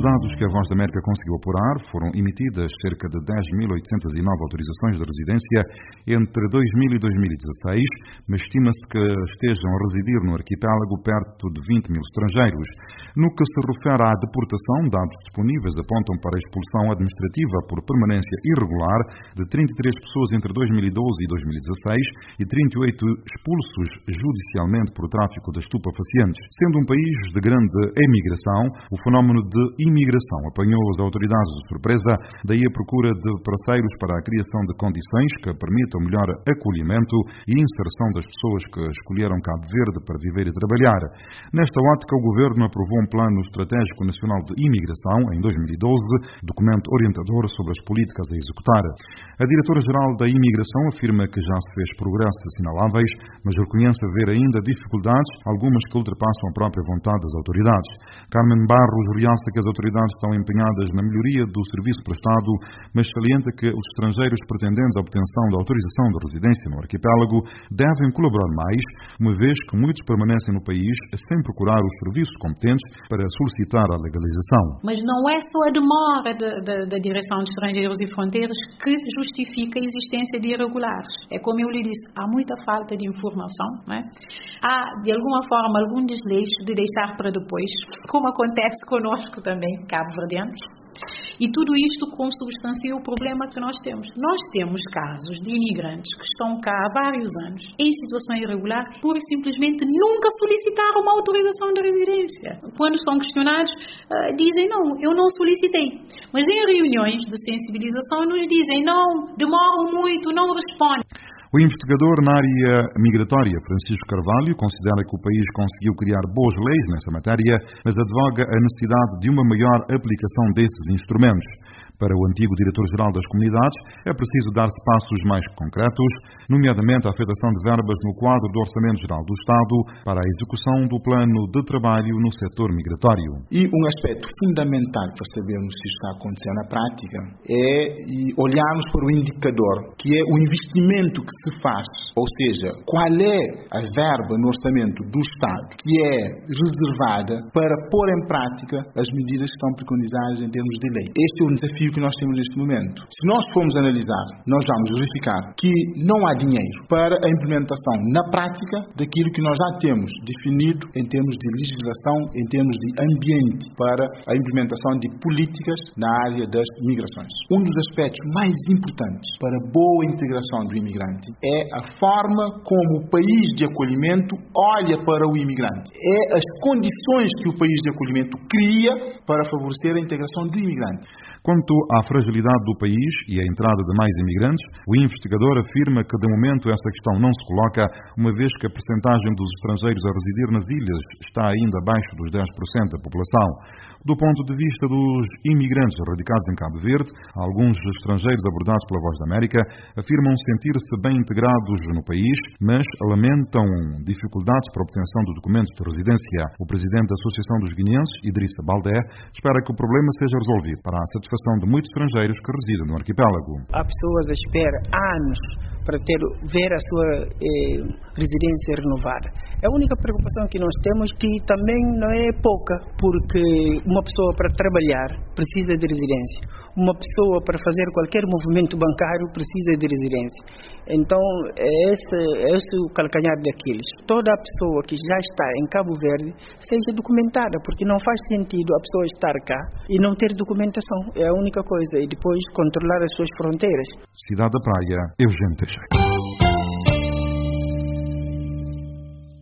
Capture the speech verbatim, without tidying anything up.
dados que a Voz da América conseguiu apurar, foram emitidas cerca de dez mil oitocentas e nove autorizações de residência entre dois mil e dois mil e dezasseis, mas estima-se que estejam a residir no arquipélago perto de vinte mil estrangeiros. No que se refere à deportação, dados disponíveis apontam para a expulsão administrativa por permanência irregular de trinta e três pessoas entre dois mil e doze e dois mil e dezasseis e trinta e oito expulsos judicialmente por tráfico de estupefacientes. Sendo um país de grande emigração, o fenómeno de imigração apanhou as autoridades de surpresa, daí a procura de parceiros para a criação de condições que permitam melhor acolhimento e inserção das pessoas que escolheram Cabo Verde para viver e trabalhar. Nesta ótica, o Governo aprovou um Plano Estratégico Nacional de Imigração em dois mil e doze, documento orientador sobre as políticas a executar. A diretora-geral da Imigração afirma que já se fez progressos assinaláveis, mas reconhece haver ainda dificuldades, algumas que ultrapassam a própria vontade das autoridades. Carmen Barros realça que as autoridades estão empenhadas na melhoria do serviço prestado, mas salienta que os estrangeiros pretendentes à obtenção da autorização de residência no arquipélago devem colaborar mais, uma vez que muitos permanecem no país sem procurar os serviços competentes para solicitar a legalização. Mas não é só a demora da, da, da Direção de Estrangeiros e Fronteiras que justifica a existência de irregulares. É como eu lhe disse, há muita falta de informação, não é? Há, de alguma forma, algum desleixo de deixar para depois, como acontece conosco também, cabo-verdianos. E tudo isto consubstancia o problema que nós temos. Nós temos casos de imigrantes que estão cá há vários anos, em situação irregular, pura e simplesmente nunca solicitaram uma autorização de residência. Quando são questionados, uh, dizem, não, eu não solicitei. Mas em reuniões de sensibilização nos dizem, não, demoram muito, não respondem. O investigador na área migratória, Francisco Carvalho, considera que o país conseguiu criar boas leis nessa matéria, mas advoga a necessidade de uma maior aplicação desses instrumentos. Para o antigo diretor-geral das comunidades, é preciso dar-se passos mais concretos, nomeadamente a afetação de verbas no quadro do Orçamento Geral do Estado para a execução do plano de trabalho no setor migratório. E um aspecto fundamental para sabermos se está acontecendo na prática é olharmos para o indicador, que é o investimento que se faz, ou seja, qual é a verba no orçamento do Estado que é reservada para pôr em prática as medidas que estão preconizadas em termos de lei. Este é um desafio que nós temos neste momento. Se nós formos analisar, nós vamos verificar que não há dinheiro para a implementação na prática daquilo que nós já temos definido em termos de legislação, em termos de ambiente para a implementação de políticas na área das migrações. Um dos aspectos mais importantes para a boa integração do imigrante é a forma como o país de acolhimento olha para o imigrante. É as condições que o país de acolhimento cria para favorecer a integração do imigrante. Quanto à fragilidade do país e à entrada de mais imigrantes, o investigador afirma que de momento essa questão não se coloca, uma vez que a percentagem dos estrangeiros a residir nas ilhas está ainda abaixo dos dez por cento da população. Do ponto de vista dos imigrantes radicados em Cabo Verde, alguns estrangeiros abordados pela Voz da América afirmam sentir-se bem integrados no país, mas lamentam dificuldades para a obtenção do documento de residência. O presidente da Associação dos Guineenses, Idrissa Baldé, espera que o problema seja resolvido para a satisfação de muitos estrangeiros que residem no arquipélago. Há pessoas a esperar anos para ter, ver a sua eh, residência renovada. A única preocupação que nós temos, que também não é pouca, porque uma pessoa para trabalhar precisa de residência. Uma pessoa para fazer qualquer movimento bancário precisa de residência. Então, esse, esse é o calcanhar daqueles. Toda a pessoa que já está em Cabo Verde seja documentada, porque não faz sentido a pessoa estar cá e não ter documentação. É a única coisa. E depois controlar as suas fronteiras. Cidade da Praia, Eugênio Teixeira.